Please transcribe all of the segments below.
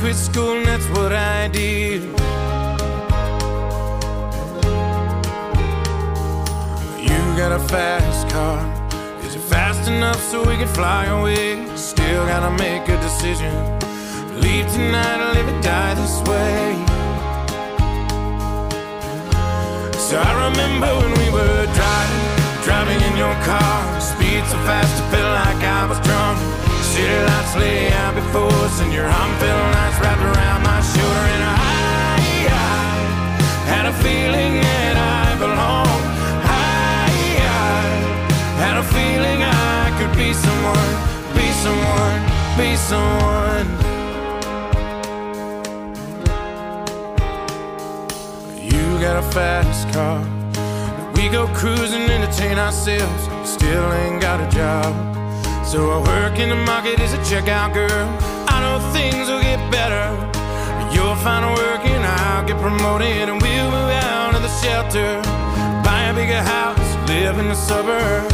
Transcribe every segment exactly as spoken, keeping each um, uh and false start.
quit school and that's what I did. You got a fast car. Is it fast enough so we can fly away? Still gotta make a decision. Leave tonight or live or die this way. So I remember when we were driving, driving in your car. Speed so fast it felt like I was drunk. City lights lay out before us and your arm felt nice wrapped around my shoulder. And I, I had a feeling that I belonged. I, I had a feeling I could be someone, be someone, be someone. You got a fast car. We go cruising, entertain ourselves. Still ain't got a job. So I work in the market as a checkout girl. I know things will get better. You'll find work and I'll get promoted, and we'll move out of the shelter, buy a bigger house, live in the suburbs.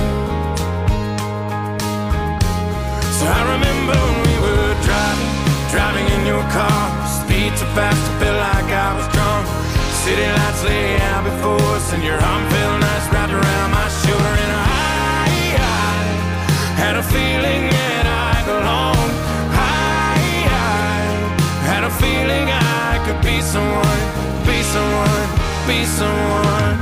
So I remember when we were driving, driving in your car. Speed so fast I felt like I was drunk. City lights lay out before us and your arm felt nice wrapped around my shoulder. And I, I had a feeling that I belonged. I, I had a feeling I could be someone, be someone, be someone.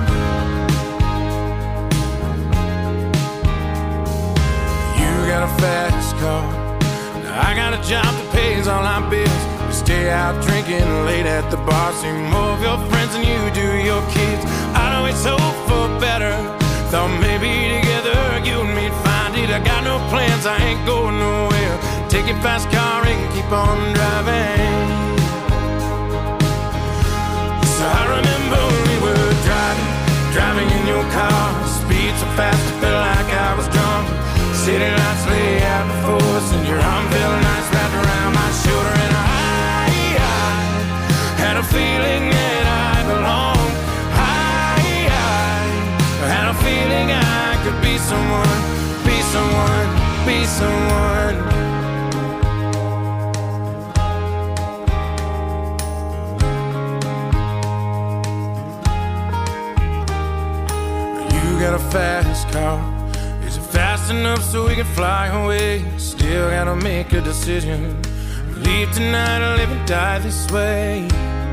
You got a fast car. Now I got a job that pays all our bills. We stay out drinking late at the bar. See more of your friends than you do your kids. I'd always hope for better. Thought maybe together you and me'd find it. I got no plans, I ain't going nowhere. Take your fast car and keep on driving. So I remember when we were driving, driving in your car. Speed so fast it felt like I was drunk. City lights lay out before us and your arm felt nice wrapped around my shoulder. And I, I had a feeling that I belonged. I, I had a feeling I could be someone, be someone, be someone. You got a fast car. Is it fast enough so we can fly away? Still gotta make a decision. Leave tonight or live and die this way.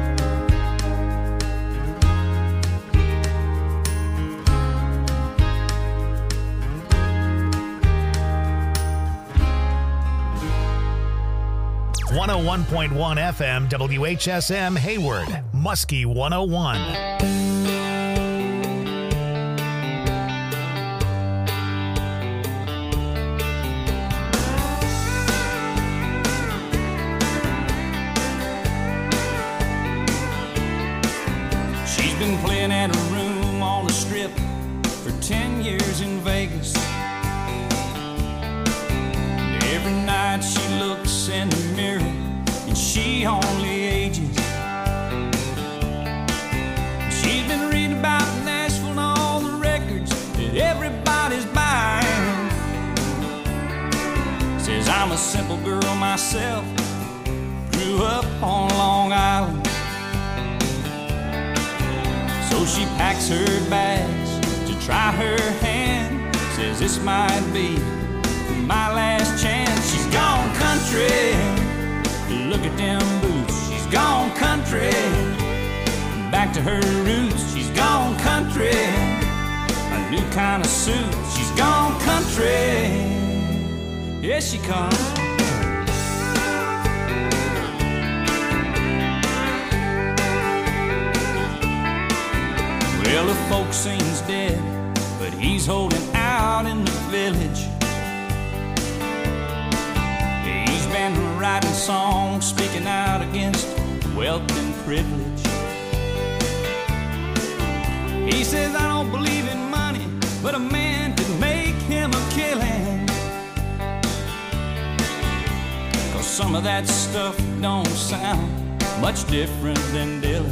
one oh one point one F M W H S M Hayward, Muskie one oh one. Ten years in Vegas. Every night she looks in the mirror and she only ages. She's been reading about Nashville and all the records that everybody's buying. Says I'm a simple girl myself, grew up on Long Island. So she packs her bags to try her hand. Says this might be my last chance. She's gone country, look at them boots. She's gone country, back to her roots. She's gone country, a new kind of suit. She's gone country, yes she comes. Well, the folk scene's dead, but he's holding out in the village. He's been writing songs, speaking out against wealth and privilege. He says, I don't believe in money, but a man could make him a killing. 'Cause some of that stuff don't sound much different than Dylan.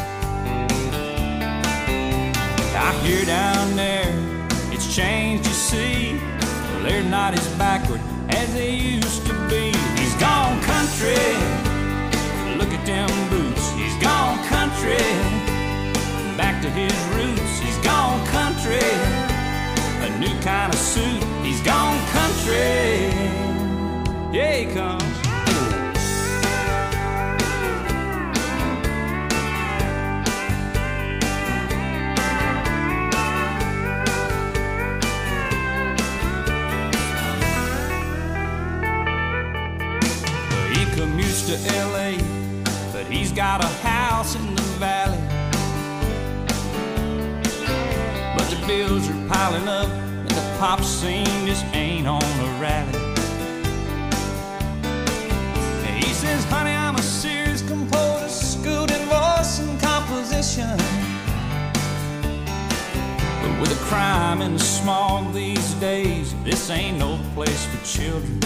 I hear down there, it's changed, you see. Well, they're not as backward as they used to be. He's gone country, suit. He's gone country. Yeah, he comes. He commutes to L A, but he's got a house in the valley. But the bills are piling up, and the pop scene just ain't on a rally. And he says, honey, I'm a serious composer, school divorce and composition. But with the crime and the smog these days, this ain't no place for children.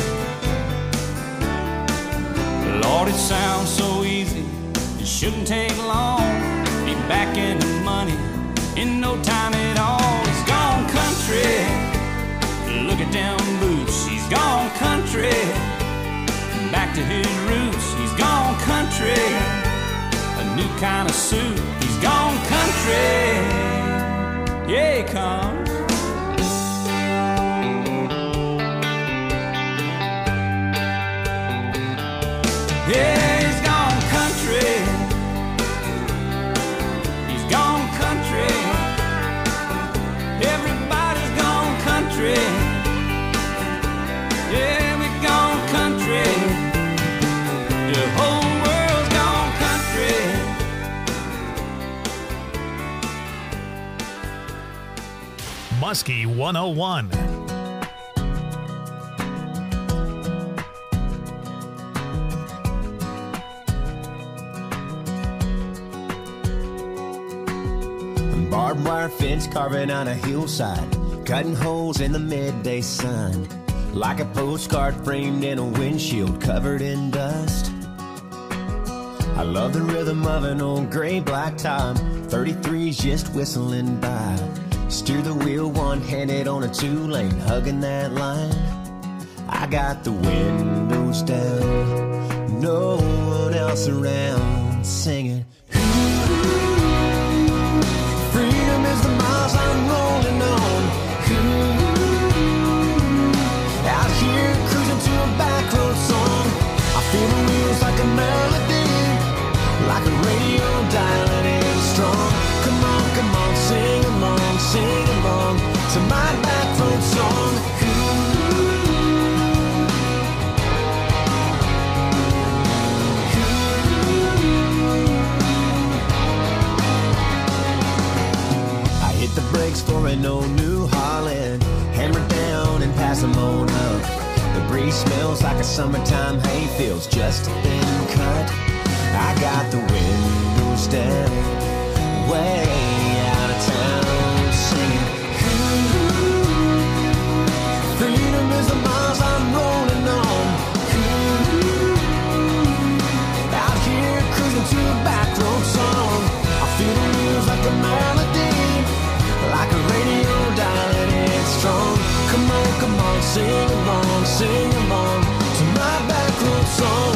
Lord, it sounds so easy, it shouldn't take long. Be back in the money in no time at all. He's gone country, look at them boots. He's gone country, back to his roots. He's gone country, a new kind of suit. He's gone country, yeah, he comes. Yeah, he's gone country. He's gone country. Everybody's gone country. Yeah, we've gone country. The whole world's gone country. Muskie one oh one. Barbed wire fence carving on a hillside, cutting holes in the midday sun, like a postcard framed in a windshield covered in dust. I love the rhythm of an old gray black top, thirty-threes just whistling by. Steer the wheel one-handed on a two-lane, hugging that line. I got the windows down, no one else around, singing. Freedom is the miles I'm rolling on. Ooh, out here cruising to a back road song. I feel the wheels like a melody, like a radio dialing in strong. Come on, come on, sing along, sing along to my back road song. The brakes for an old New Holland, hammer down and pass them on up. The breeze smells like a summertime hayfields, just a thin cut. I got the windows down, way out of town, singing. Ooh, freedom is the miles I'm rolling on. Ooh, out here cruising to a back road song. I feel the wheels like a melody, like a radio dialing in strong. Come on, come on, sing along, sing along to my back road song.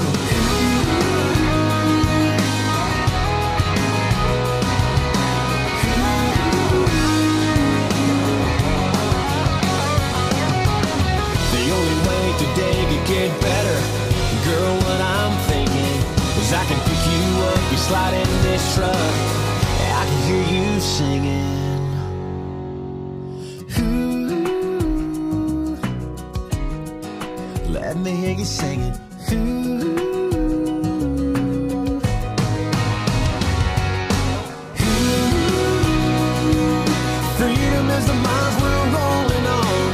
The only way today could get better, girl, what I'm thinking is I can pick you up, you slide in this truck, I can hear you singing. Let me hear you singing. Ooh. Ooh. Freedom is the miles we're rolling on.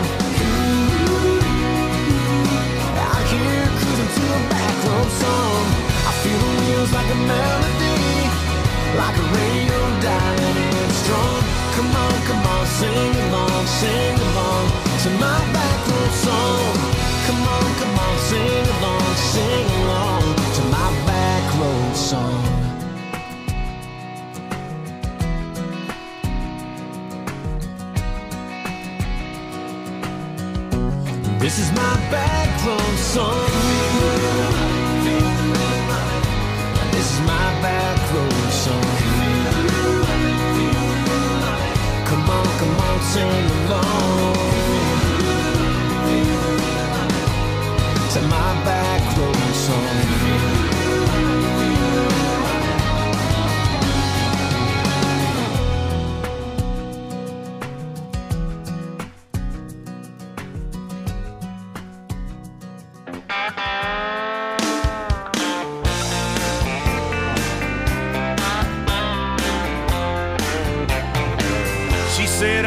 Ooh. Out here cruising to a back road song. I feel the wheels like a melody, like a radio dialing in strong. Come on, come on, sing along, sing along to my back road song. Come on, come on, sing along, sing along to my back road song. This is my back road song. This is my back road song. Come on, come on, sing along.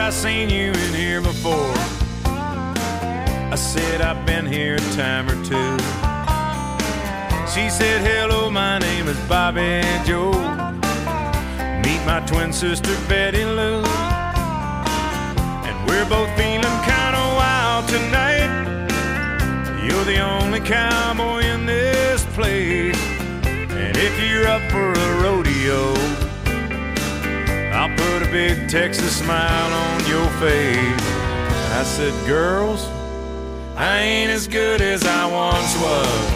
I seen you in here before. I said, I've been here a time or two. She said, hello, my name is Bobby Joe. Meet my twin sister, Betty Lou. And we're both feeling kind of wild tonight. You're the only cowboy in this place. And if you're up for a rodeo, I'll put a big Texas smile on your face. I said, girls, I ain't as good as I once was.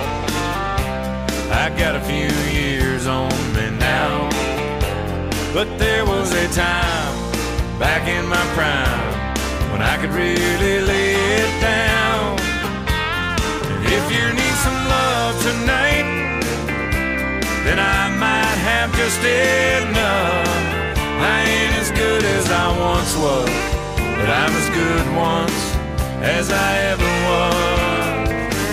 I got a few years on me now. But there was a time back in my prime when I could really lay it down. And if you need some love tonight, then I might have just enough. I ain't as good as I once was, but I'm as good once as I ever was.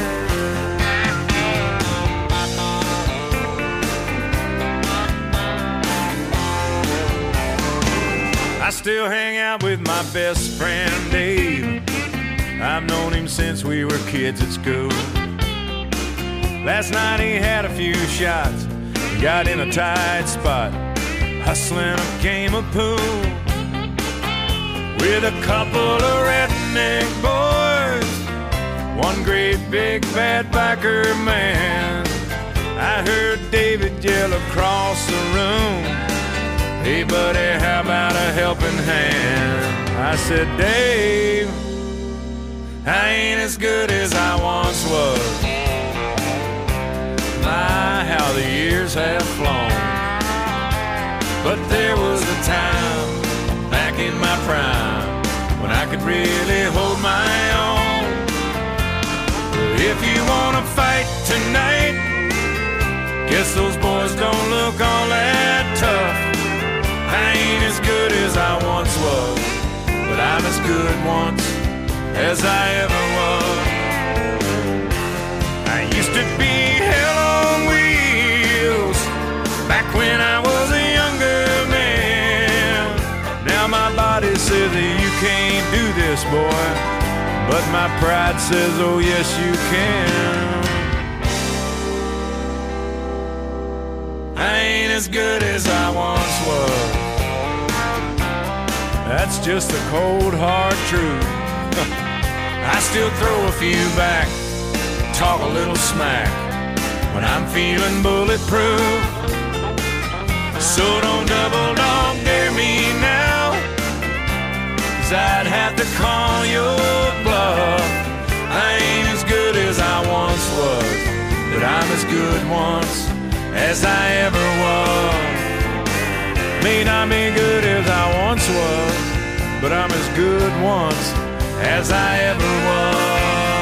I still hang out with my best friend Dave. I've known him since we were kids at school. Last night he had a few shots, got in a tight spot, hustling a game of pool with a couple of redneck boys, one great big bad biker man. I heard David yell across the room, hey buddy, how about a helping hand? I said, Dave, I ain't as good as I once was. My, how the years have flown. But there was a time back in my prime when I could really hold my own. If you wanna fight tonight, guess those boys don't look all that tough. I ain't as good as I once was, but I'm as good once as I ever was. I used to be hell on wheels back when I was a younger man. Now my body says that you can't do this, boy, but my pride says, oh yes you can. I ain't as good as I once was. That's just the cold hard truth. I still throw a few back, talk a little smack when I'm feeling bulletproof. So don't double dog dare me now, 'cause I'd have to call your bluff. I ain't as good as I once was, but I'm as good once as I ever was. May not be good as I once was, but I'm as good once as I ever was.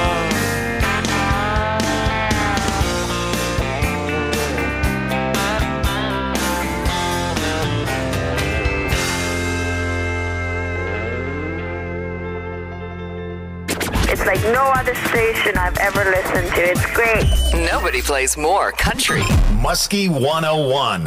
It's like no other station I've ever listened to. It's great. Nobody plays more country. Muskie one oh one.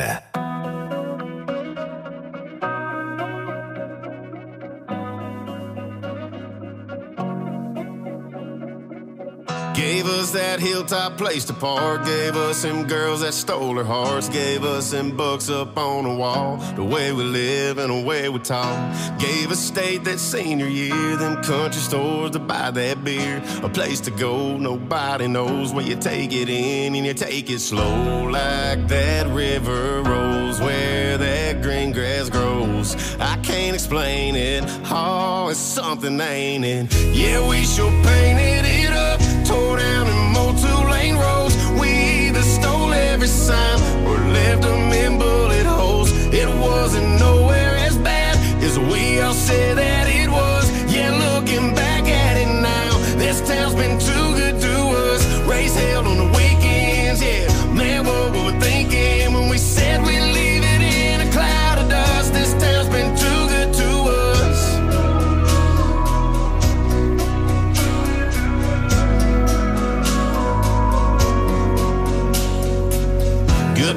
Gave us that hilltop place to park. Gave us them girls that stole our hearts. Gave us them books up on the wall. The way we live and the way we talk. Gave us state that senior year. Them country stores to buy that beer. A place to go nobody knows, where you take it in and you take it slow. Like that river rolls where that green grass grows. I can't explain it. Oh, it's something, ain't it? Yeah, we sure painted it up. Tore down and mowed two-lane roads. We either stole every sign or left them in bullet holes. It wasn't nowhere as bad as we all said that it was. Yeah, looking back at it now, this town's been too good to us. Race held on the weekends, yeah. Man, what were we thinking when we said we'd leave it in a cloud of dust? This town's been too good to us.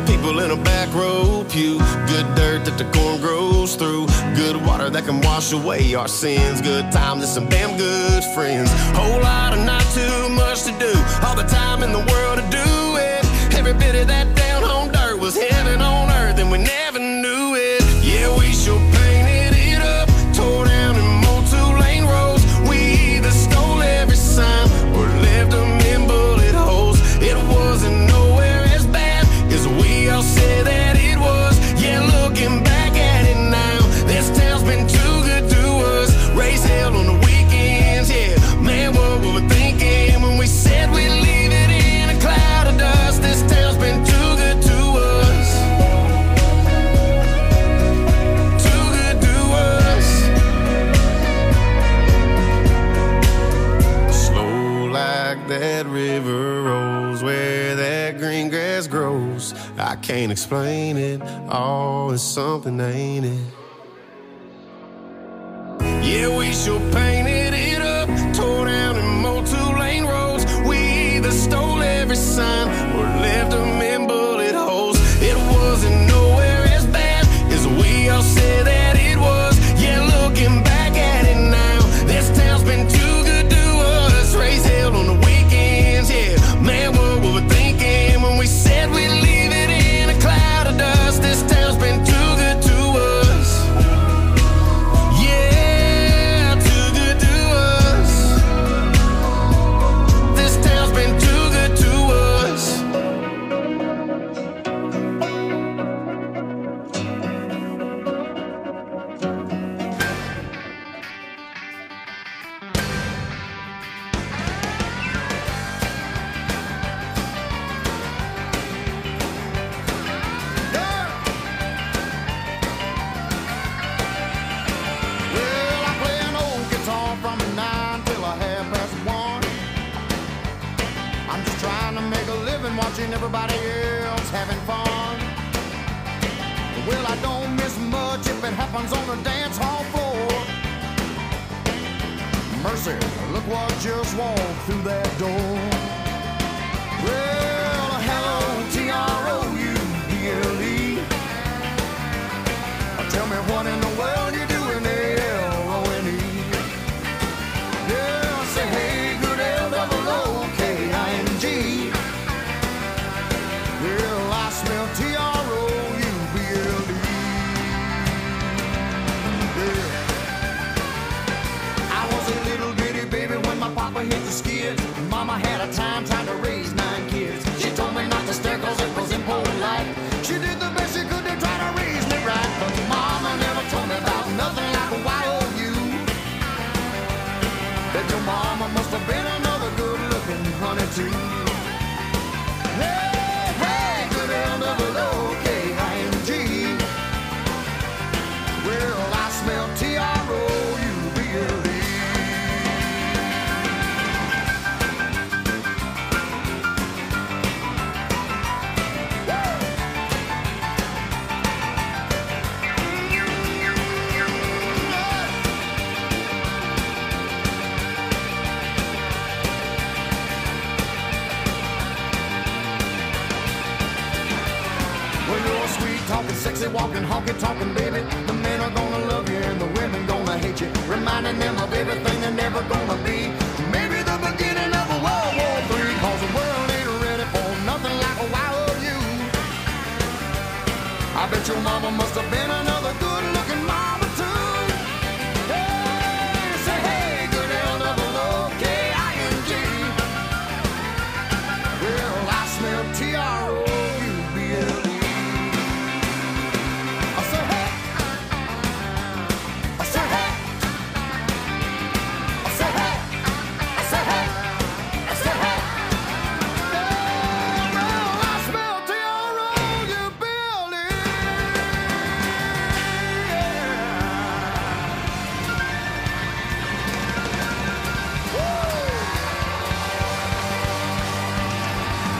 people in a back row pew. Good dirt that the corn grows through. Good water that can wash away our sins. Good times and some damn good friends. Whole lot of not too much to do. All the time in the world to do it. Every bit of that down home dirt was heaven on earth, and we never knew it. Yeah, we sure painted it up, tore down and mowed two-lane roads. We either stole every sign or left them in bullet holes. It wasn't nowhere as bad as we all said that it was. Yeah, looking back at it now, this town's been too good to us. Raise hell on the weekends, yeah. Man, what were we thinking when we said we'd leave it in a cloud of dust? This town's been too good to us. Too good to us. Slow like that river rolls where that green grass grows. I can't explain it. Oh, it's something, ain't it? Yeah, we sure painted it up, tore down and mowed two-lane roads. We either stole every sign or left them in bullet holes. It wasn't nowhere as bad as we all said that it was. Yeah, looking back at it now, this town's been too good to us. Raise hell on the weekends, yeah. Man, what were we thinking when we said we'd leave it in a cloud of dust? This town's been too good to us. Yeah, too good to us. This town's been too good to us. Well, I play an old guitar from nine till a half past one. I'm just trying to make a living watching everybody else having fun. Well, I don't miss much if it happens on the dance hall floor. Mercy, look what just walked through that door. Well, hello, T R O U B L E. Tell me what in the world you doing, L O N E. Yeah, say hey, good L double O K I N G. Well, I smell T R O U B L E. Yeah. I was a little bitty baby when my papa hit the skids. Mama had a time trying to raise nine kids. She told me not to stare cause it was impolite. She did the best she could to try to raise me right. But mama never told me about nothing like a Y O U. That your mama must have been another good looking honey too. Hey, hey, good L double O K I N G. Well, I smell T R O U B L E. Well, you're sweet talking, sexy walking, honky talking, baby. The men are gonna love you and the women gonna hate you, reminding them of everything they're never gonna be. Maybe the beginning of a World War Three, cause the world ain't ready for nothing like a Y O U. I bet your mama must have been another good looking mama too. Hey, say hey, good L double O K I N G. Well, I smell T R O U B L E. I say hey, I say hey, I say hey, I say hey, I say hey. Yeah, well, I smell T R O U B L E.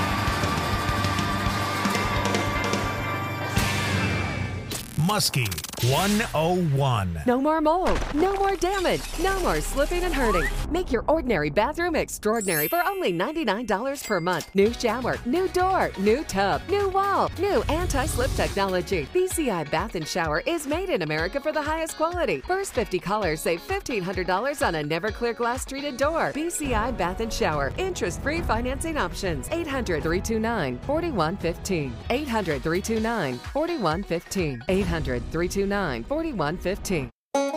Muskie. one oh one. No more mold, no more damage, no more slipping and hurting. Make your ordinary bathroom extraordinary for only ninety-nine dollars per month. New shower, new door, new tub, new wall, new anti-slip technology. B C I Bath and Shower is made in America for the highest quality. First fifty callers save fifteen hundred dollars on a never clear glass treated door. B C I Bath and Shower. Interest-free financing options. eight hundred, three two nine, four one one five. eight hundred, three two nine, four one one five. eight hundred, three two nine, four one one five.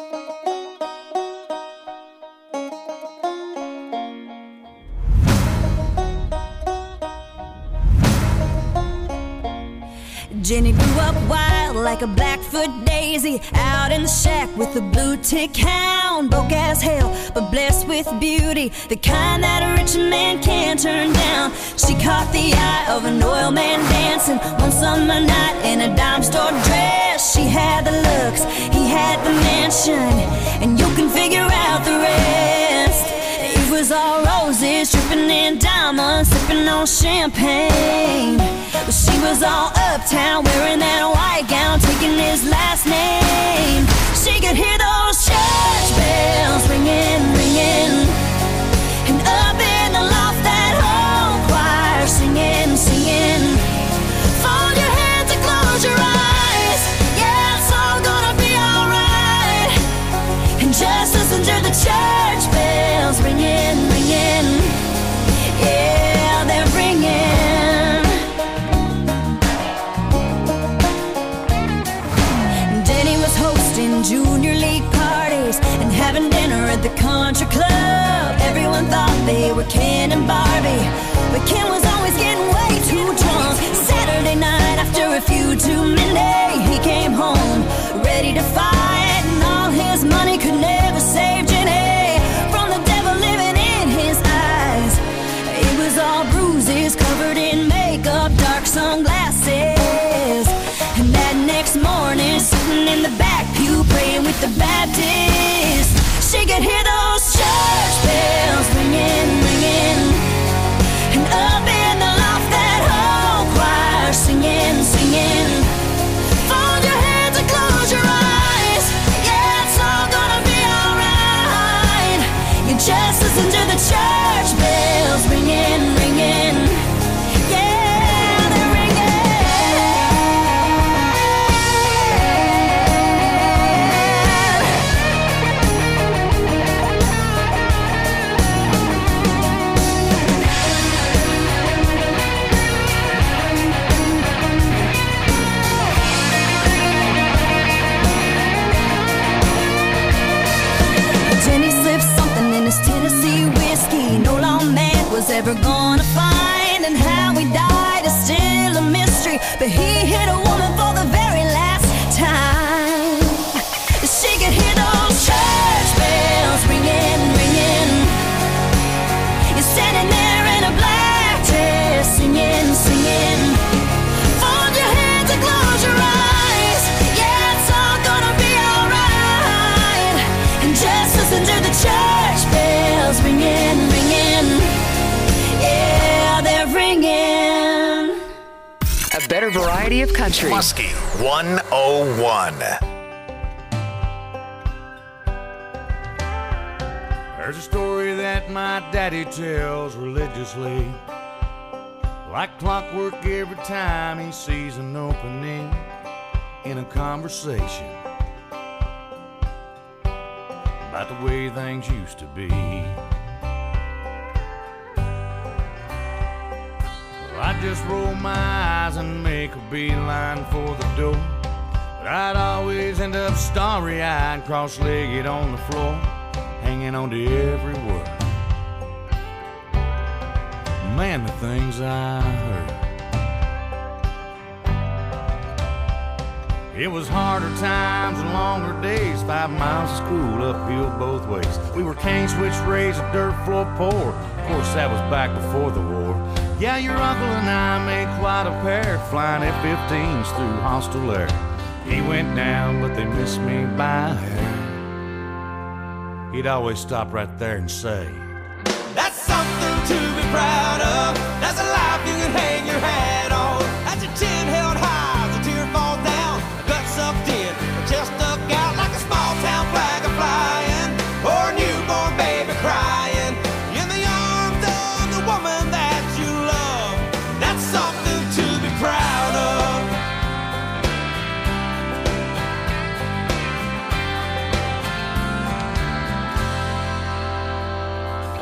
Jenny grew up wild like a Blackfoot daisy, out in the shack with a blue tick hound. Broke as hell, but blessed with beauty, the kind that a rich man can't turn down. She caught the eye of an oil man dancing one summer night in a dime store dress. She had the looks, he had the mansion, and you can figure out the rest. It was all roses, dripping in diamonds, sipping on champagne. But she was all uptown, wearing that white gown, taking his last name. She could hear those church bells ringing, ringing, and up in the loft that whole choir singing, singing. Fold your hands and close your eyes, yeah, it's all gonna be alright. And just listen to the church bells ringing, ringing, yeah, they're ringing. Junior league parties and having dinner at the country club. Everyone thought they were Ken and Barbie, but Ken was always getting way too drunk. Saturday night after a few too many, he came home ready to fight, and all his money could never save Jenny from the devil living in his eyes. It was all bruises, covered in makeup, dark sunglasses. And that next morning, sitting in the back pew, praying with the Baptist, she could hear those church bells ringing, ringing, and up in the loft that whole choir singing, singing. Fold your hands and close your eyes, yeah, it's all gonna be alright. You just listen to the church bells ringing, ringing, yeah, they're ringing. Tennessee whiskey no lawman was ever gonna find, and how he died is still a mystery, but he hit a woman for the very last time. She could hear those church bells ringing, ringing. You're standing there in a black dress, singing, singing. Fold your hands and close your eyes, yeah, it's all gonna be alright. And just listen to the church bells ringing, ringing, yeah, they're ringing. A better variety of country. Muskie one oh one. There's a story that my daddy tells religiously, like clockwork every time he sees an opening in a conversation about the way things used to be. Well, I'd just roll my eyes and make a beeline for the door, but I'd always end up starry-eyed, cross-legged on the floor, hanging on to every word. Man, the things I heard. It was harder times and longer days, five miles of school uphill both ways. We were cane switch raised, a dirt floor poor. Of course, that was back before the war. Yeah, your uncle and I made quite a pair, flying F fifteens through hostile air. He went down, but they missed me by a hair. He'd always stop right there and say, "That's something to be proud of. That's a life you can hang your hat on. That's your chin held high as a tear falls down. A gut sucked in, a chest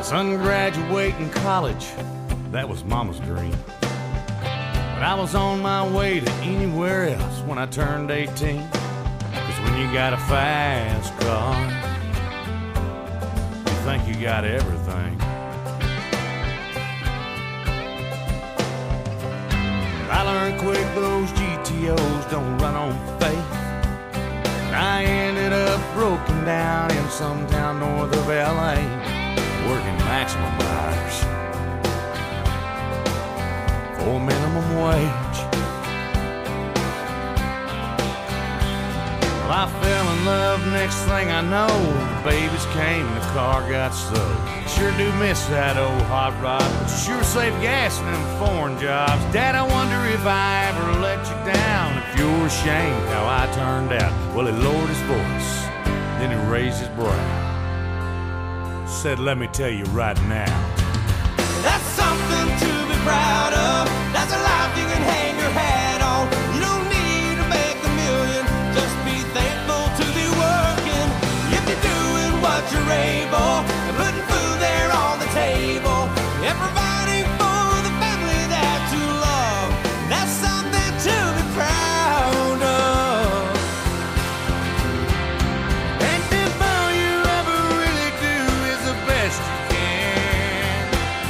Son graduating college, that was Mama's dream. But I was on my way to anywhere else when I turned eighteen. Cause when you got a fast car, you think you got everything. I learned quick those G T Os don't run on faith. And I ended up broken down in some town north of L A, working maximum hours for minimum wage. Well, I fell in love, next thing I know, the babies came, the car got sold. Sure do miss that old hot rod, but you sure save gas in them foreign jobs. Dad, I wonder if I ever let you down, if you're ashamed how I turned out. Well, he lowered his voice, then he raised his brow, said, let me tell you right now, that's something to be proud of. That's a life you can hang your hat on. You don't need to make a million, just be thankful to be working. If you're doing what you're able, and putting food there on the table, and providing for the family that you love, that's something to be proud of. and if all you ever really do is the best you can,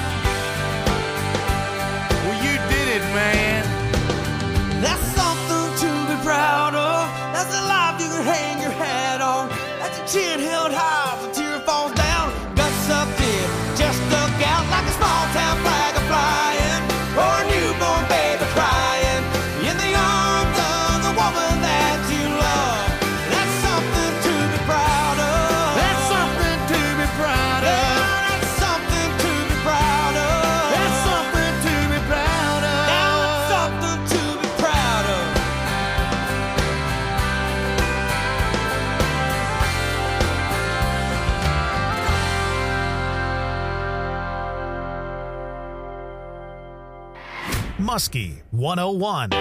well, you did it, man. That's something to be proud of. That's a life you can hang your hat on. That's a chin held high, the tear falls down. Guts up in, just stuck out like a small town flag a flying, or a newborn baby crying in the arms of the woman that you love. That's something to be proud of. That's something to be proud Yeah, of. that's something to be proud of. That's something to be proud of. Now it's something to be proud of. Muskie one oh one.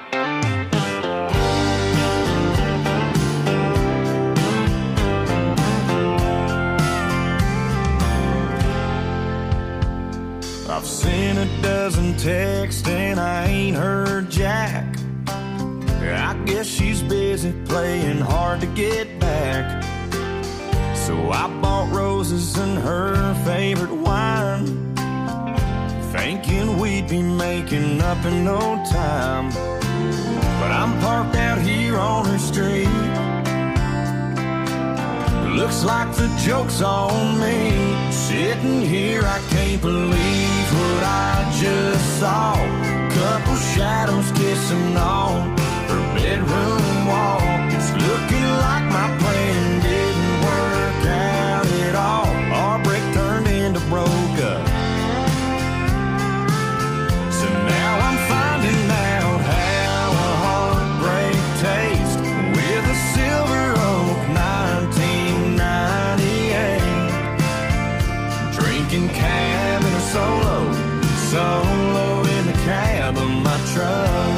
I've seen a dozen texts and I ain't heard jack. I guess she's busy playing hard to get back. So I bought roses and her favorite wine, thinking we'd be making up in no time. But I'm parked out here on her street. Looks like the joke's on me. Sitting here, I can't believe what I just saw. Couple shadows kissing on her bedroom wall. It's looking like my plan didn't work out at all. Our break turned into broke up. So now I'm finding out how a heartbreak tastes with a Silver Oak nineteen ninety-eight. Drinking cab in a solo, solo in the cab of my truck.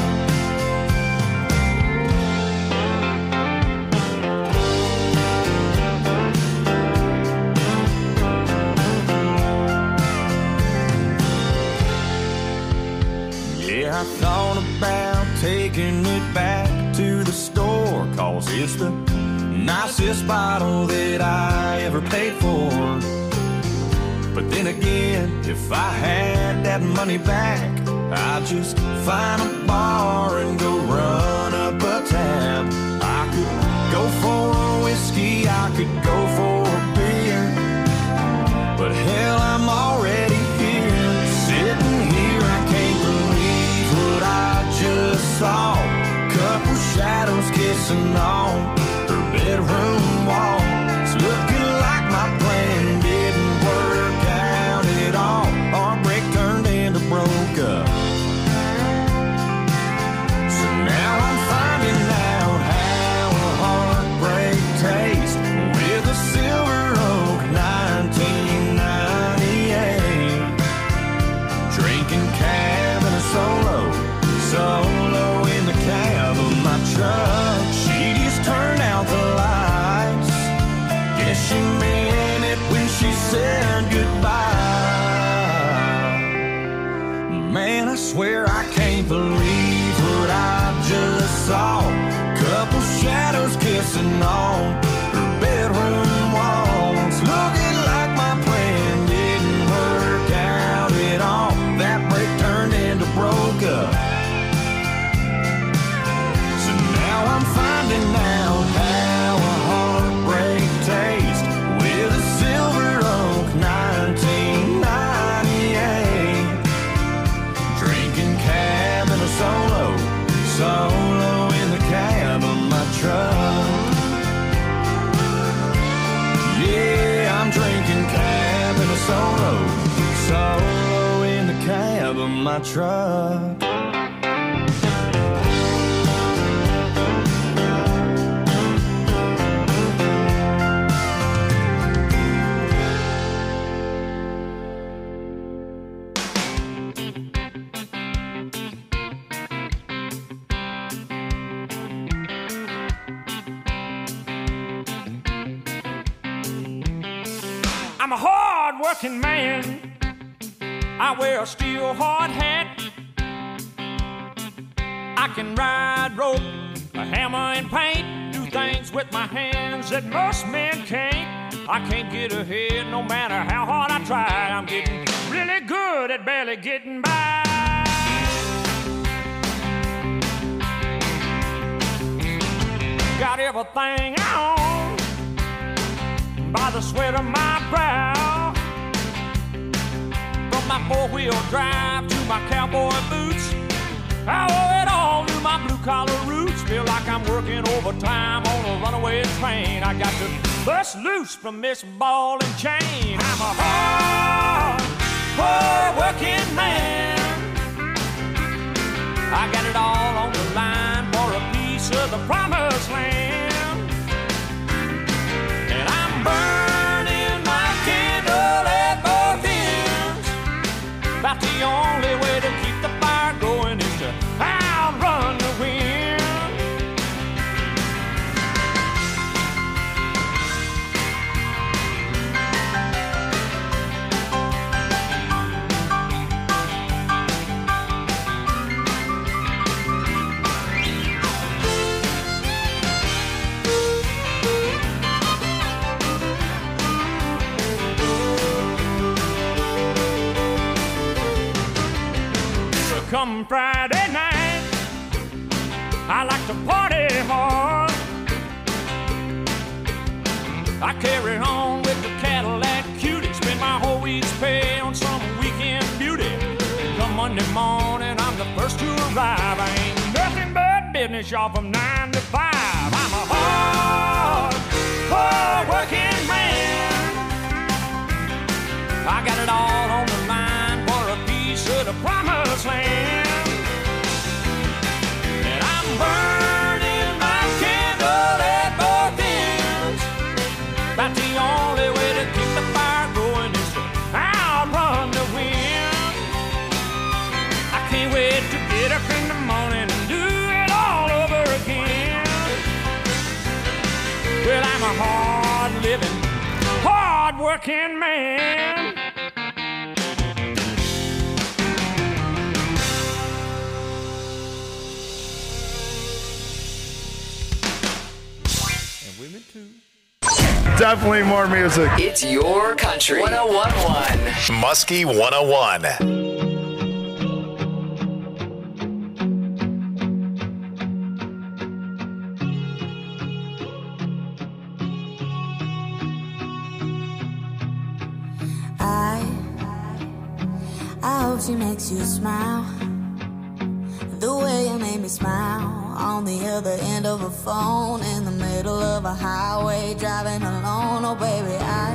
Yeah, I thought about taking it back to the store, 'cause it's the nicest bottle that I ever paid for. But then again, if I had that money back, I'd just find a bar and go run up a tab. I could go for a whiskey, I could go for a beer, but hell, I'm already here. Sitting here, I can't believe what I just saw. Couple shadows kissing on her bedroom wall. It's looking like my plan didn't work out at all. Our break turned into broke up. So now I'm finding out how a heartbreak tastes with a Silver Oak nineteen ninety-eight. Drinking cab and a solo, solo in the cab of my truck. She just turned out the lights my truck. I'm a hard-working man. I wear a steel hard hat. I can ride rope, a hammer and paint, do things with my hands that most men can't. I can't get ahead no matter how hard I try. I'm getting really good at barely getting by. Got everything I own by the sweat of my brow. From my four-wheel drive to my cowboy boots, I owe it all to my blue-collar roots. Feel like I'm working overtime on a runaway train. I got to bust loose from this ball and chain. I'm a hard, hard-working man. I got it all on the line for a piece of the promised land. And I'm burning my candle at both ends. About the only way to keep the fire going is to outrun the wind. Come Friday night, I like to party hard. I carry on with the Cadillac Cutie, spend my whole week's pay on some weekend beauty. Come Monday morning, I'm the first to arrive. I ain't nothing but business, y'all, from nine to five. I'm a hard, hard working man. I got it all on the line for a piece of the promised land. And I'm burning my candle at both ends. About the only way to keep the fire going is to outrun the wind. I can't wait to get up in the morning and do it all over again. Well, I'm a hard-living, hard-working man. Women too. Definitely more music. It's your country. one oh one point one. Muskie one oh one. I, I hope she makes you smile. The way you made me smile on the other end of a phone in the middle of a highway driving alone. Oh baby, I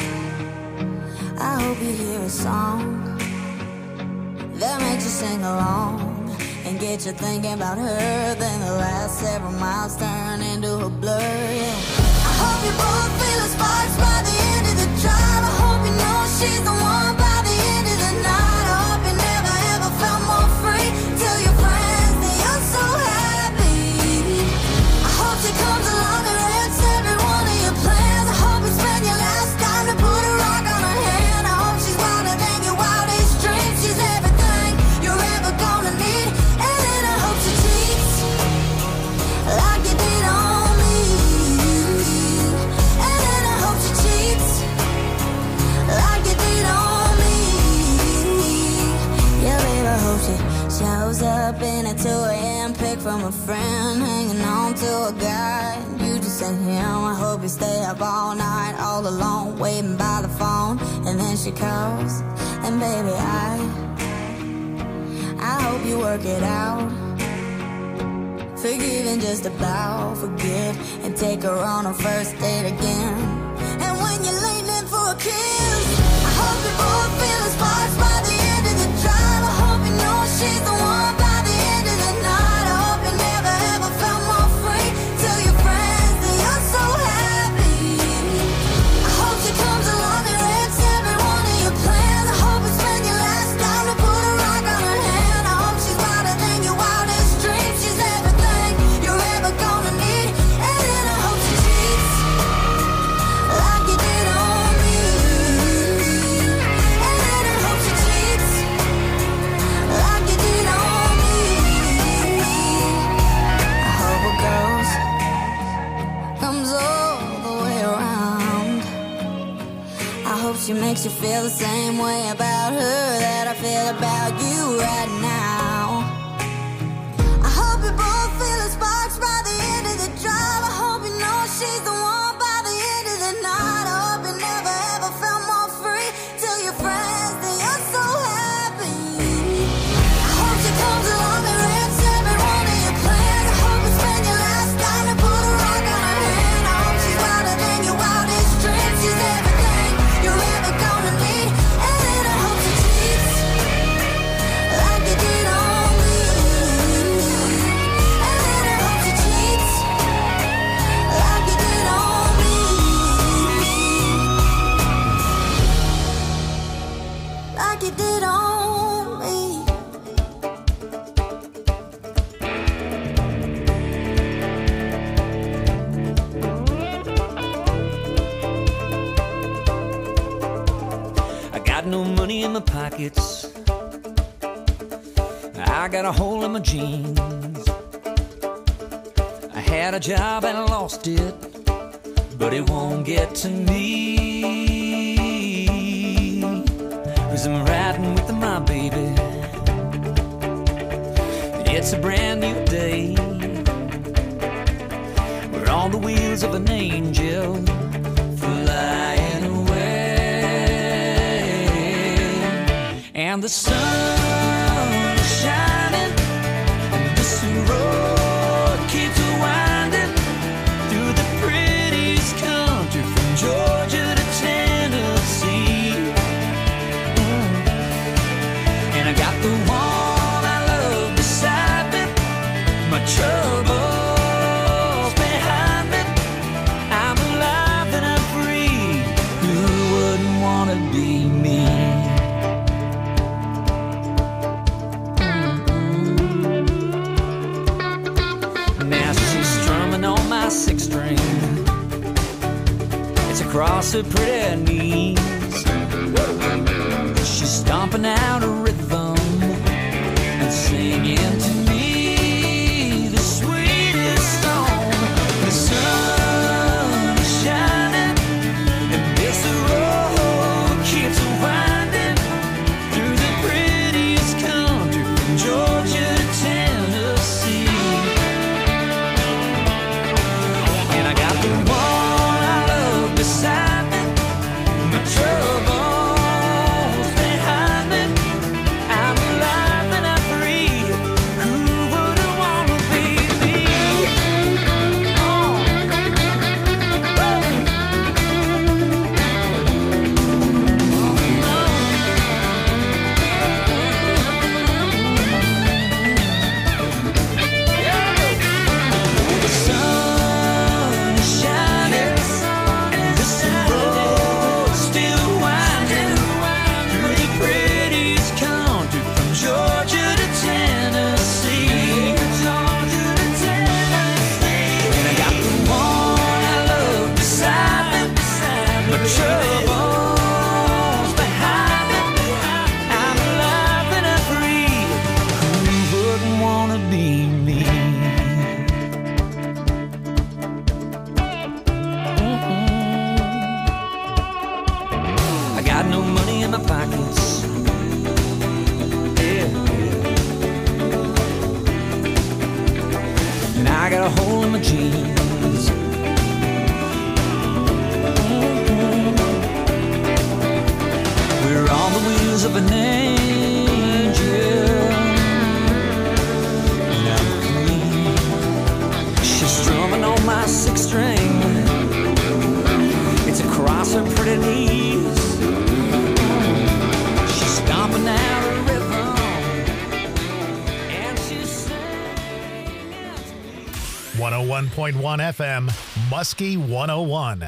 I hope you hear a song that makes you sing along and get you thinking about her. Then the last several miles turn into a blur. Yeah. I hope you both feel the sparks by the end of the drive. I hope you know she's the one by the end of the night. I hope you never ever felt more free till your friends say you're so happy. I hope she comes along and wrecks every one of your plans. I hope you spend your last time to put a rock on her hand. I hope she's wilder than your wildest dreams. She's everything you're ever gonna need. And then I hope she cheats like you did on me. And then I hope she cheats like you did on me. Yeah, baby, I hope she shows up in a two a.m. pic from a friend, hanging on to a guy you just sent him. I hope you stay up all night, all alone, waiting by the phone. And then she calls, and baby, I I hope you work it out. Forgive and just about forgive, and take her on a first date again. And when you're leaning for a kiss, I hope you both feel the sparks by the end of the drive. I hope you she's the one by the end of the night. I hope you never ever felt more free. Tell your friends that you're so happy. I hope she comes along and wrecks every one of your plans. I hope it's when your last time to put a rock on her hand. I hope she's wilder than your wildest dreams. She's everything you're ever gonna need. And then I hope she cheats like you did on me. And then I hope she cheats like you did on me. I hope it goes, comes all the way around. I hope she makes you feel the same way about her that I feel about you right now. I hope you both feel the sparks by the end of the drive. I hope you know she's the one by the end of the night. I hope you never ever felt more free. Tell your friends that you're so happy. I hope she comes along and wrecks every one of your plans. I hope it's when your last time to put a rock on her hand. I hope she's wilder than your wildest dreams. She's everything you're ever gonna need. And then I hope she cheats like you did on me. And then I hope she cheats like you did on me. Like you did on me. I got no money in my pockets. I got a hole in my jeans. I had a job and I lost it, but it won't get to me. 'Cause I'm riding with my baby. It's a brand new day. We're on the wheels of an angel flying away. And the sun is shining, and this road keeps winding through the prettiest country from Georgia to Tennessee. Mm. And I got the one I love beside me, my troubles behind me. I'm alive and I'm free. Who wouldn't wanna be me? Now she's strumming on my six string. It's across her pretty knees. She's stomping out a rhythm and singing to me the sweetest song. The sun is shining, and this road keeps winding through the prettiest country from Georgia to Tennessee. And I got the one I love beside me, my troubles behind me. I'm alive and I'm free. Who wouldn't wanna be me? Oh. The sun is shining, and this road still winding through the prettiest country from Georgia to Tennessee. And I got the one I love beside me, my troubles behind me. I'm alive and I'm free. Who wouldn't wanna be me? I got no money in my pockets. Yeah, yeah. And I got a hole in my jeans. We're on the wheels of an angel. Now she's strumming on my six string. It's across her pretty knees. She's stomping out a rhythm one oh one point one F M, Muskie one oh one.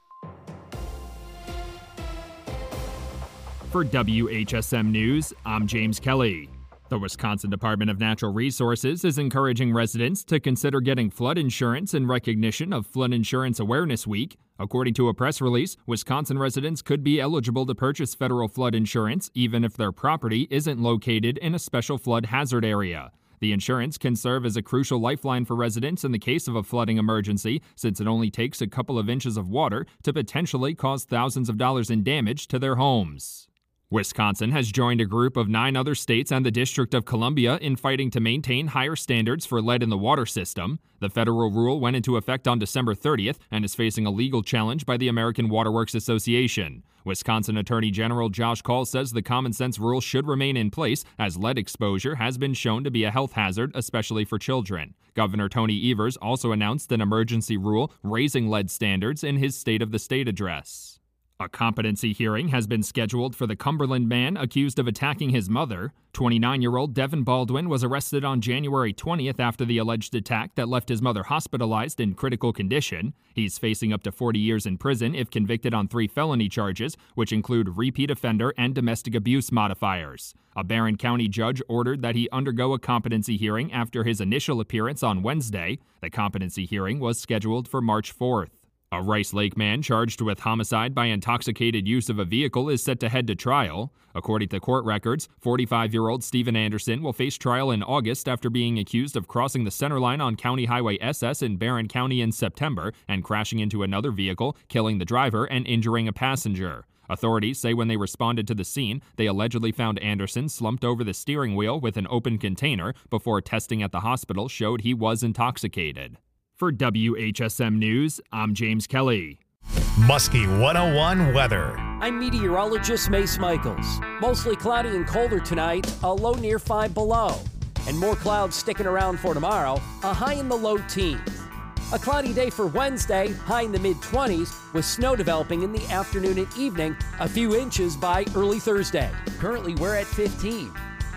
For W H S M News, I'm James Kelly. The Wisconsin Department of Natural Resources is encouraging residents to consider getting flood insurance in recognition of Flood Insurance Awareness Week. According to a press release, Wisconsin residents could be eligible to purchase federal flood insurance even if their property isn't located in a special flood hazard area. The insurance can serve as a crucial lifeline for residents in the case of a flooding emergency, since it only takes a couple of inches of water to potentially cause thousands of dollars in damage to their homes. Wisconsin has joined a group of nine other states and the District of Columbia in fighting to maintain higher standards for lead in the water system. The federal rule went into effect on December thirtieth and is facing a legal challenge by the American Water Works Association. Wisconsin Attorney General Josh Kaul says the common sense rule should remain in place as lead exposure has been shown to be a health hazard, especially for children. Governor Tony Evers also announced an emergency rule raising lead standards in his State of the State address. A competency hearing has been scheduled for the Cumberland man accused of attacking his mother. twenty-nine-year-old Devin Baldwin was arrested on January twentieth after the alleged attack that left his mother hospitalized in critical condition. He's facing up to forty years in prison if convicted on three felony charges, which include repeat offender and domestic abuse modifiers. A Barron County judge ordered that he undergo a competency hearing after his initial appearance on Wednesday. The competency hearing was scheduled for March fourth. A Rice Lake man charged with homicide by intoxicated use of a vehicle is set to head to trial. According to court records, forty-five-year-old Stephen Anderson will face trial in August after being accused of crossing the center line on County Highway S S in Barron County in September and crashing into another vehicle, killing the driver and injuring a passenger. Authorities say when they responded to the scene, they allegedly found Anderson slumped over the steering wheel with an open container before testing at the hospital showed he was intoxicated. For W H S M News, I'm James Kelly. Muskie one oh one weather. I'm meteorologist Mace Michaels. Mostly cloudy and colder tonight, a low near five below. And more clouds sticking around for tomorrow, a high in the low teens. A cloudy day for Wednesday, high in the mid-twenties, with snow developing in the afternoon and evening, a few inches by early Thursday. Currently, we're at fifteen.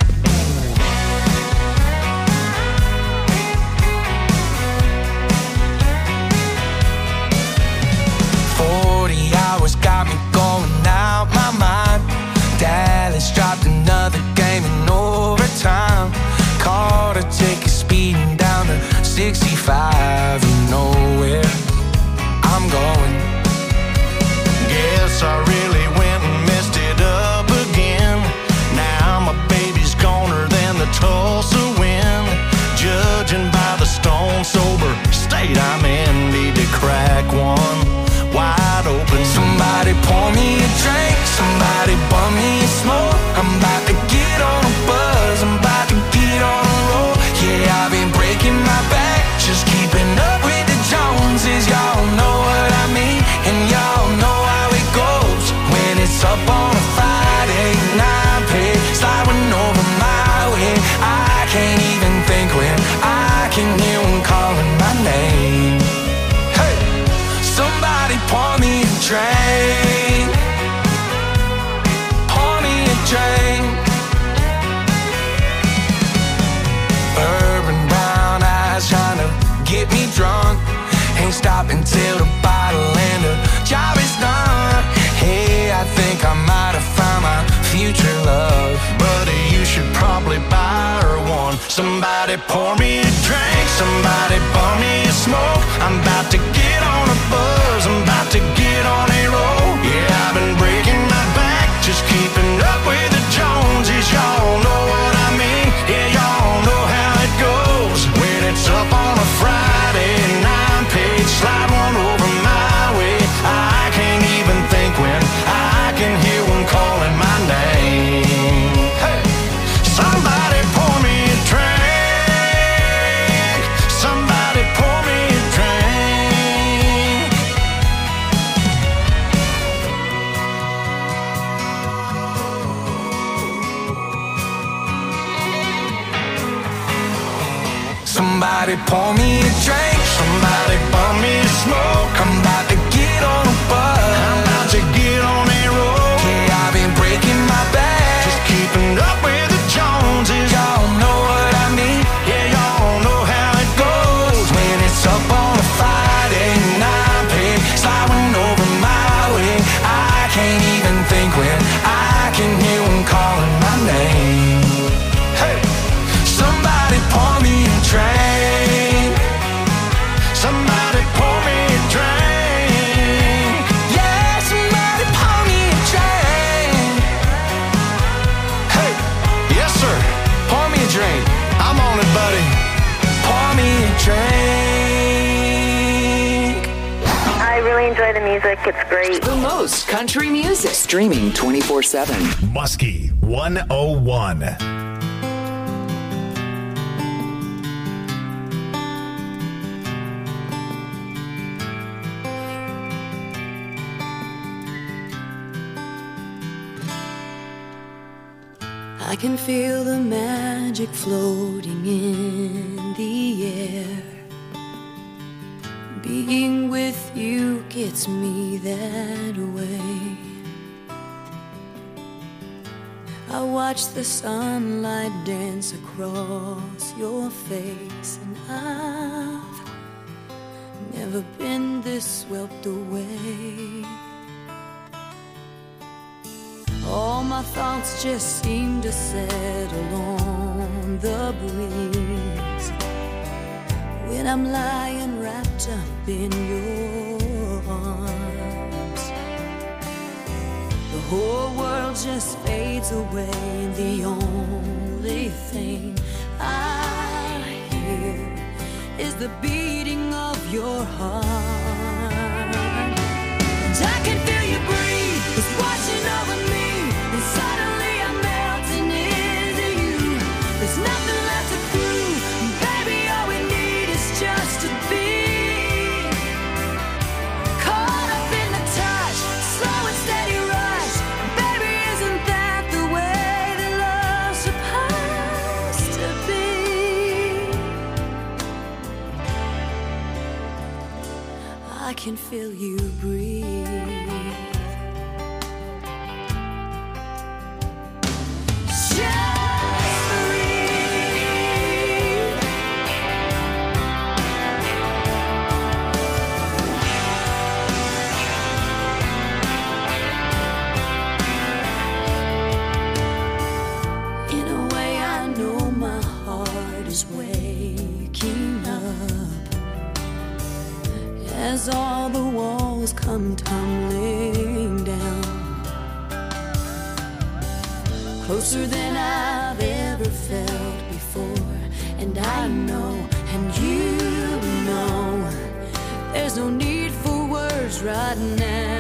forty hours got me going out my mind. Dallas dropped another game in overtime. Caught a ticket speeding down to sixty-five. You know where I'm going. Guess I really went and messed it up again. Now my baby's goner than the Tulsa wind. Judging by the stone sober state I'm in, need to crack one wide open. Somebody pour me a drink, somebody bum me a smoke. I'm about to get on a buzz, I'm about to get on a roll. Yeah, I've been breaking my back, just keeping up with the Joneses. Y'all know what I mean, and y'all know how it goes. When it's up on a Friday night, pay sliding over my way. I can't even think when I can hear them calling my name. Somebody pour me a drink. Pour me a drink. Urban brown eyes trying to get me drunk. Ain't stopping till the bottle and the job is done. Hey, I think I might have found my future love. Buddy, you should probably buy her one. Somebody pour me a drink. Somebody pour me a smoke. I'm about to get on a buzz. I'm about to get on a roll. Yeah, I've been breaking my back, just keeping up with the Joneses. Y'all know what I mean. Yeah, y'all know how it goes. When it's up on a Friday nine page, slide one over my way. I can't even think when I can hear one calling my name. Hey, somebody pour me a drink. Somebody pour me a drink. Somebody pour me a drink. Somebody pour me a smoke. I'm about to get on a buzz. I'm about to get on a roll. Yeah, I've been breaking my back, just keeping up with the Joneses. Y'all know what I mean. Yeah, y'all know how it goes. When it's enjoy the music. It's great. The most country music. Streaming twenty-four seven. Muskie one oh one. I can feel the magic floating in the air. Being with you gets me that way. I watch the sunlight dance across your face, and I've never been this swept away. All my thoughts just seem to settle on the breeze when I'm lying wrapped up in your arms. The whole world just fades away, and the only thing I hear is the beating of your heart. And I can feel you breathe, it's washing over me. And suddenly I'm melting into you. There's nothing left to prove. Baby, all we need is just to be caught up in the touch, slow and steady rush. Baby, isn't that the way that love's supposed to be? I can feel you breathe. As all the walls come tumbling down, closer than I've ever felt before. And I know, and you know, there's no need for words right now.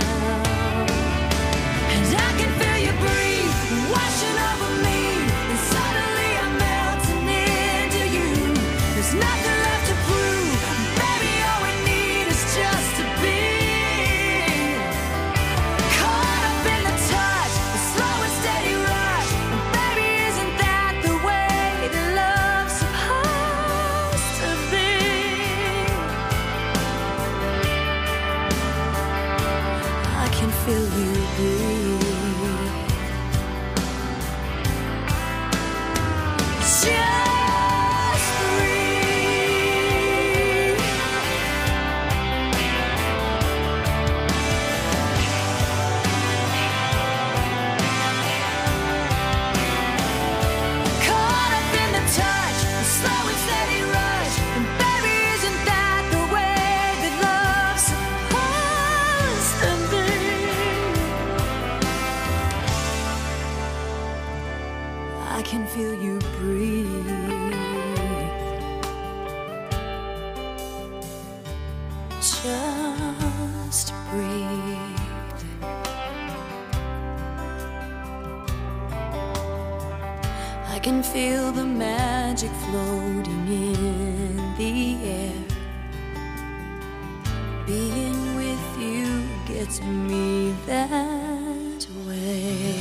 And I can feel you breathe, washing over me. And suddenly I'm melting into you. There's nothing left to prove. Baby, all we need is just to be caught up in the touch, the slow and steady rush. And baby, isn't that the way that love's supposed to be? I can feel you breathe. Just breathe. Caught up in the touch, the slow and steady rush. And baby, isn't that the way that love's supposed to be? I can feel you breathe. Just breathe. I can feel the magic floating in the air. Being with you gets me that way.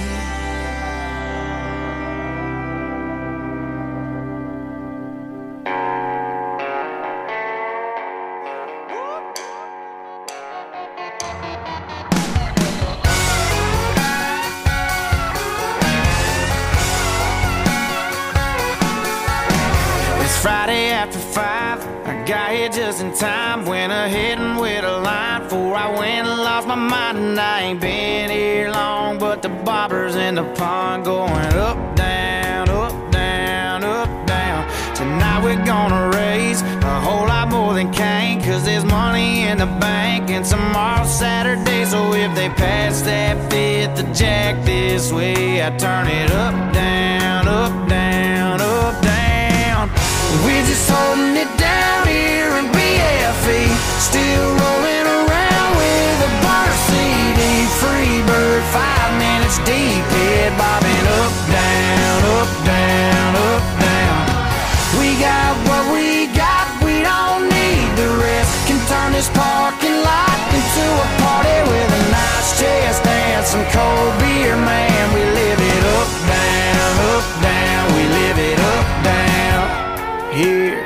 Friday after five, I got here just in time. Went ahead and with a line before I went and lost my mind. And I ain't been here long, but the bobbers in the pond going up, down, up, down, up, down. Tonight we're gonna raise a whole lot more than can, cause there's money in the bank and tomorrow's Saturday. So if they pass that fifth of Jack this way, I turn it up, down, up, down, up, down. We're just holding it down here in B F E, still rolling around with minutes deep, head bobbing up, down, up, down, up, down. We got what we got, we don't need the rest. Can turn this parking lot into a party with a nice chest and some cold beer, man. We live it up, down, up, down. We live it up, down here.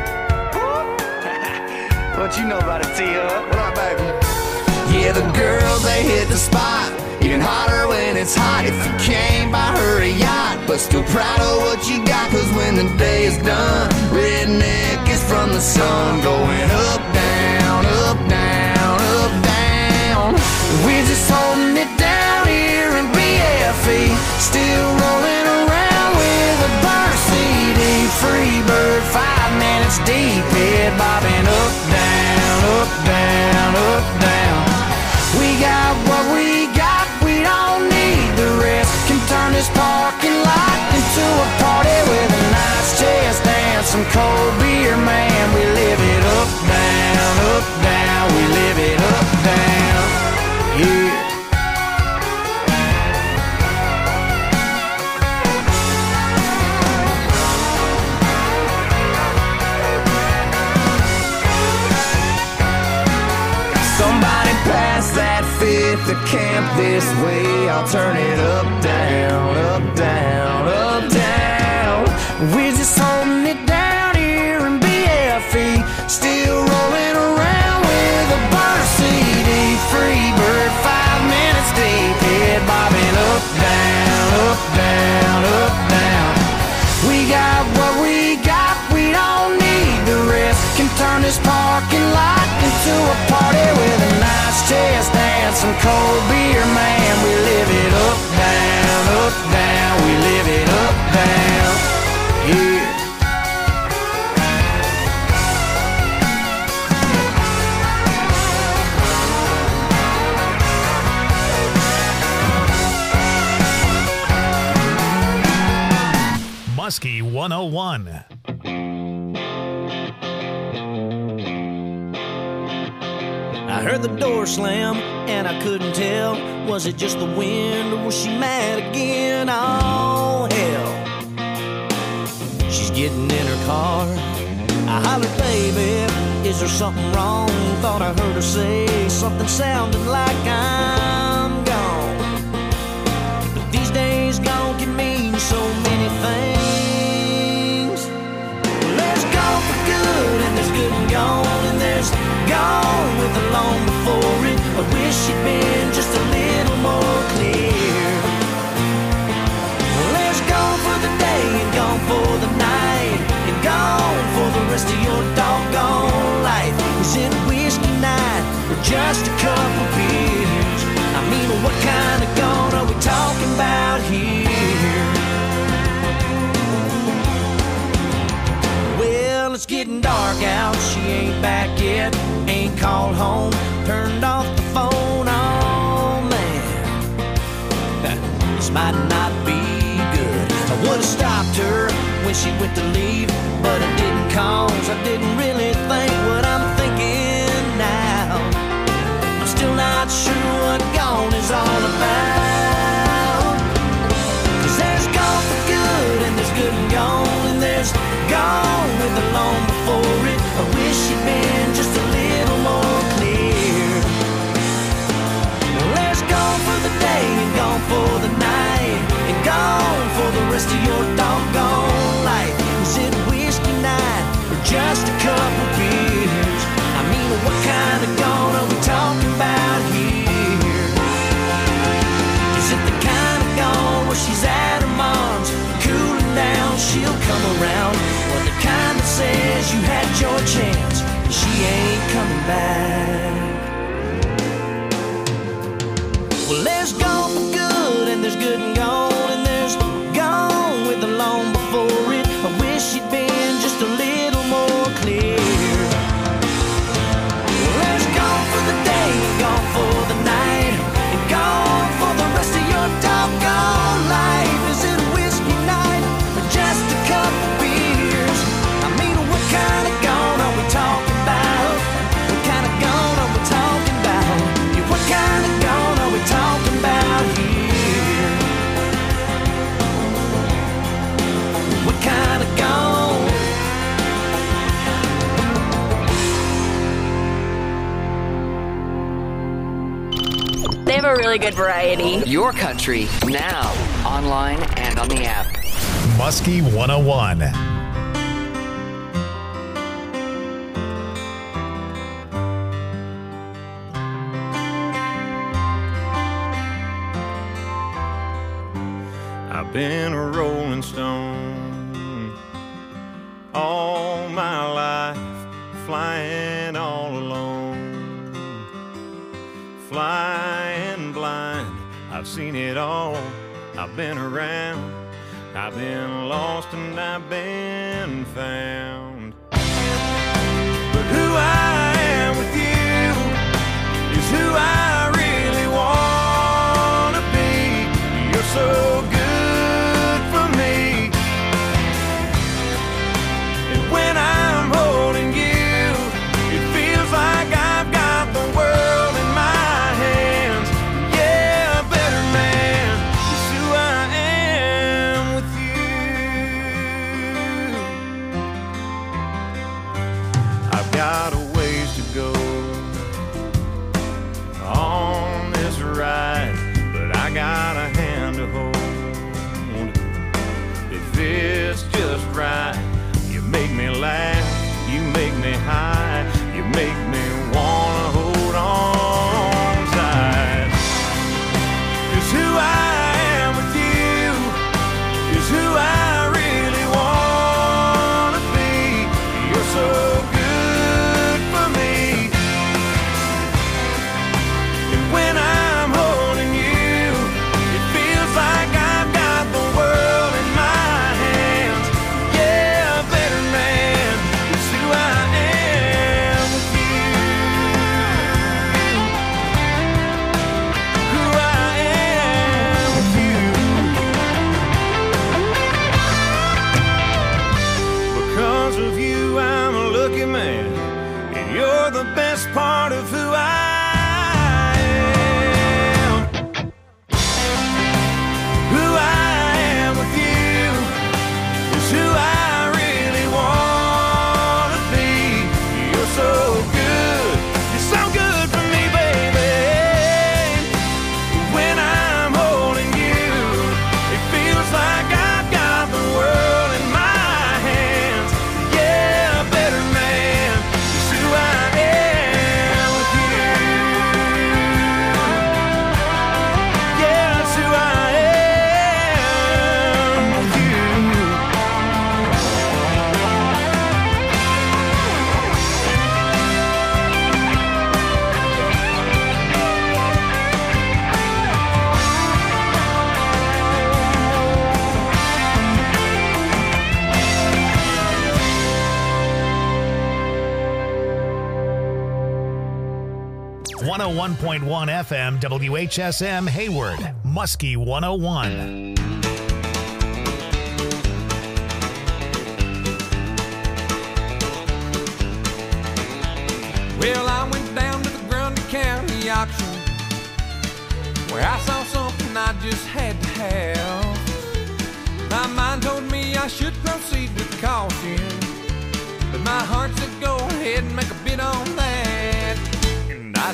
What you know about it, T-Hub? What up, baby? Yeah, the girls, they hit the spot. Even hotter when it's hot if you can't buy her a yacht. But still proud of what you got, cause when the day is done, redneck is from the sun. Going up, down, up, down, up, down. We're just holding it down here in B F E. Still rolling around with a burn C D. Free bird, five minutes deep, head bobbing up, down, up, down, up, down. We got what we got, we don't need the rest. Can turn this parking lot into a party with a nice chest and some cold beer, man. We live it up, down, up, down. We live it up, down, yeah. Somebody pass that fifth to camp this way. I'll turn it up, down, up, down, up, down. We're just holding it down here in B F E. Still rolling around with a burn C D. Free bird, five minutes deep, head bobbing up, down, up, down, up, down. We got what we got, we don't need the rest. Can turn this parking lot into a party with a nice chest and some cold beer, man. We live it up, down, up, down. We live it up, down, yeah. Muskie one oh one. I heard the door slam and I couldn't tell. Was it just the wind or was she mad again? Oh, hell. She's getting in her car. I hollered, baby, is there something wrong? Thought I heard her say something sounding like I'm gone. But these days gone can mean so many things. Well, there's gone for good and there's good and gone, and there's gone with the long before it. I wish she'd been just a little more clear. Well, there's gone for the day and gone for the night, and gone for the rest of your doggone life. Is it whiskey night or just a couple beers? I mean, what kind of gone are we talking about here? Well, it's getting dark out, she ain't back yet. Ain't called home, turned off the phone, oh man. This might not be good. I would've stopped her when she went to leave, but I didn't cause I didn't really think what I'm thinking now. I'm still not sure what gone is all about. Cause there's gone for good and there's good and gone, and there's gone with the long before it. I wish she'd been just a little more clear. Well, there's gone for the day and gone for the night, and gone for the rest of your doggone life. Is it whiskey night or just a couple beers? I mean, what kind of gone are we talking about here? Is it the kind of gone where she's at her mom's, cooling down, she'll come around? Or the kind that says you had your chance, but she ain't coming back? Well, there's gone for good and there's good and gone, and there's gone with the long before it. I wish she'd been just a little more clear. Well, there's gone for the day and gone for the night, and gone for the rest of your doggone life. Is it a whiskey night or just a couple beers? I mean, what kind of gone are we talking about? What kind of gone are we talking about? Yeah, what kind of gone are we talking about have a really good variety. Your country, now, online and on the app. Muskie one oh one. I've been a rolling stone all my life, flying all alone, flying blind. I've seen it all, I've been around, I've been lost and I've been found. But who I am with you is who I really want to be. You're so good. When I'm holding you, it feels like I've got the world in my hands. Yeah, a better man is who I am with you. I've got a ways to go on this ride, but I got a hand to hold. If it's just right, make me laugh, you make me high, you make me wanna hold on tight. 'Cause who I am with you is who I really wanna be. You're so good for me. And when I'm holding you, it feels like I've got the world in my hands. Yeah, better man is who I am with you. Who I am with you. Because of you, I'm a lucky man, and you're the best part of who I am. Who I am with you is who I really want to be. You're so good, you're so good for me, baby. When I'm holding you, it feels like I've got the world in my hands. Yeah, a better man is who I am with you. Yeah, that's who I am with you. one oh one point one F M W H S M Hayward, Muskie one oh one. Well, I went down to the Grundy County auction where I saw something I just had to have. My mind told me I should proceed with caution, but my heart said go ahead and make a bid on